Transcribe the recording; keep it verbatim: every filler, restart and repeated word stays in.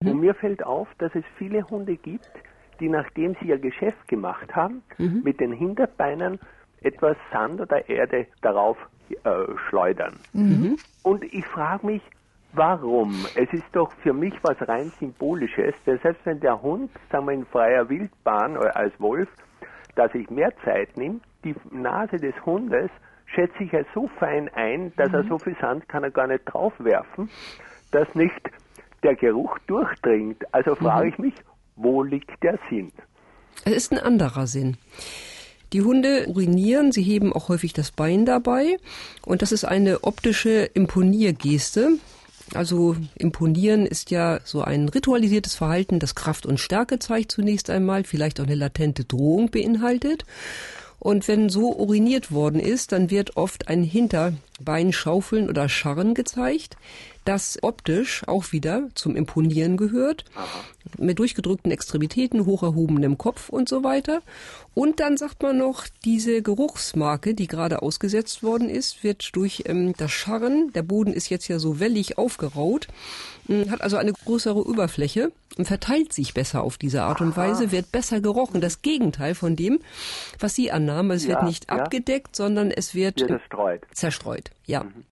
Mhm. Und mir fällt auf, dass es viele Hunde gibt, die, nachdem sie ihr Geschäft gemacht haben, mhm. mit den Hinterbeinen etwas Sand oder Erde darauf äh, schleudern. Mhm. Und ich frage mich, warum? Es ist doch für mich was rein Symbolisches, denn selbst wenn der Hund, sagen wir in freier Wildbahn oder als Wolf, da sich mehr Zeit nimmt, die Nase des Hundes schätze ich als so fein ein, dass mhm. er so viel Sand kann er gar nicht draufwerfen, dass nicht der Geruch durchdringt. Also frage mhm. ich mich, wo liegt der Sinn? Es ist ein anderer Sinn. Die Hunde urinieren, sie heben auch häufig das Bein dabei und das ist eine optische Imponiergeste. Also imponieren ist ja so ein ritualisiertes Verhalten, das Kraft und Stärke zeigt zunächst einmal, vielleicht auch eine latente Drohung beinhaltet. Und wenn so uriniert worden ist, dann wird oft ein Hinterbeinschaufeln oder Scharren gezeigt, das optisch auch wieder zum Imponieren gehört, aha. mit durchgedrückten Extremitäten, hoch erhobenem Kopf und so weiter. Und dann sagt man noch, diese Geruchsmarke, die gerade ausgesetzt worden ist, wird durch ähm, das Scharren, der Boden ist jetzt ja so wellig aufgeraut, äh, hat also eine größere Oberfläche und verteilt sich besser auf diese Art und Weise, aha. wird besser gerochen. Das Gegenteil von dem, was Sie annahmen. Es ja, wird nicht ja. abgedeckt, sondern es wird zerstreut. Zerstreut, ja. Mhm.